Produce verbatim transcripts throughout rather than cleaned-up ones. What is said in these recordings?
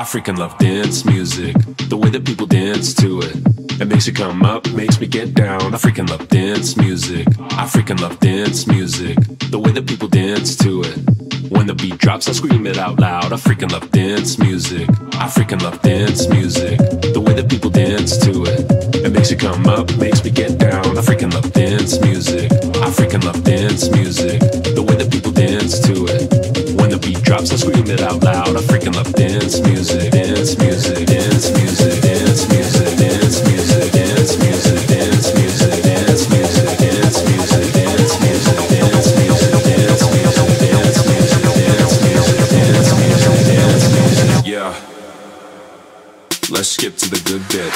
I freaking love dance music, the way that people dance to it. It makes you come up, makes me get down. I freaking love dance music. I freaking love dance music, the way that people dance to it. When the beat drops, I scream it out loud. I freaking love dance music. I freaking love dance music, the way that people dance to it. It makes you come up, makes me get down. I freaking love dance music. I freaking love dance music, the way that people dance to it. When the beat drops, I scream it out loud. I freaking love dance music, dance music, dance music, dance music, dance music, dance music, dance music, dance music, dance music, dance music, dance music, dance music, dance music, dance music, dance music, dance music. Yeah. Let's skip to the good bit.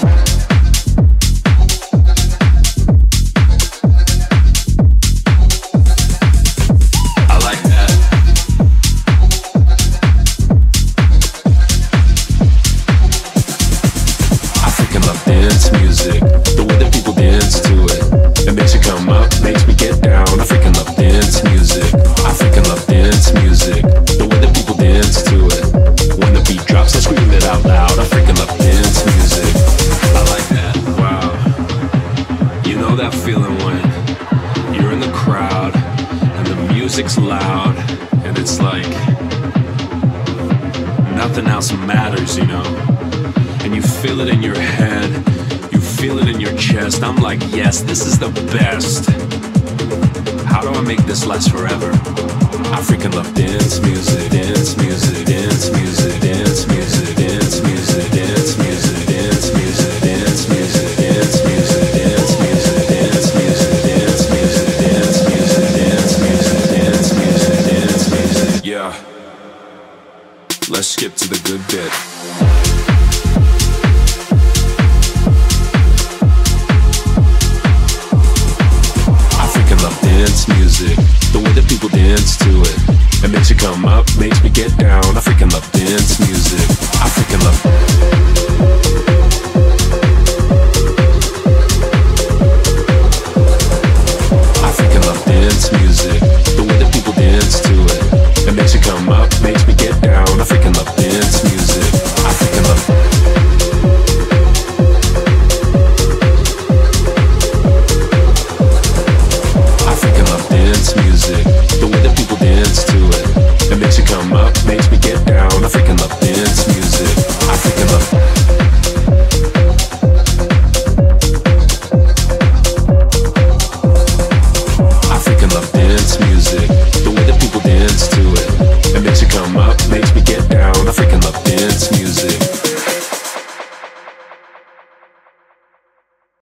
Dance music, the way that people dance to it. It makes you come up, makes me get down. I freaking love dance music. I freaking love dance music, the way that people dance to it. When the beat drops, I scream it out loud. I freaking love dance music. I like that. Wow. You know that feeling when you're in the crowd and the music's loud and it's like nothing else matters, you know? And you feel it in your head, you feel it in your chest. I'm like, yes, this is the best. How do I make this last forever? I freaking love dance music, dance music, dance music, dance music, dance music, dance music, dance music, dance music, dance music, dance music, dance music, dance music, dance music, dance music, dance music, dance music. Yeah. Let's skip to the good bit. Dance music, the way that people dance to it. It makes you come up, makes me get down. I freaking love dance music.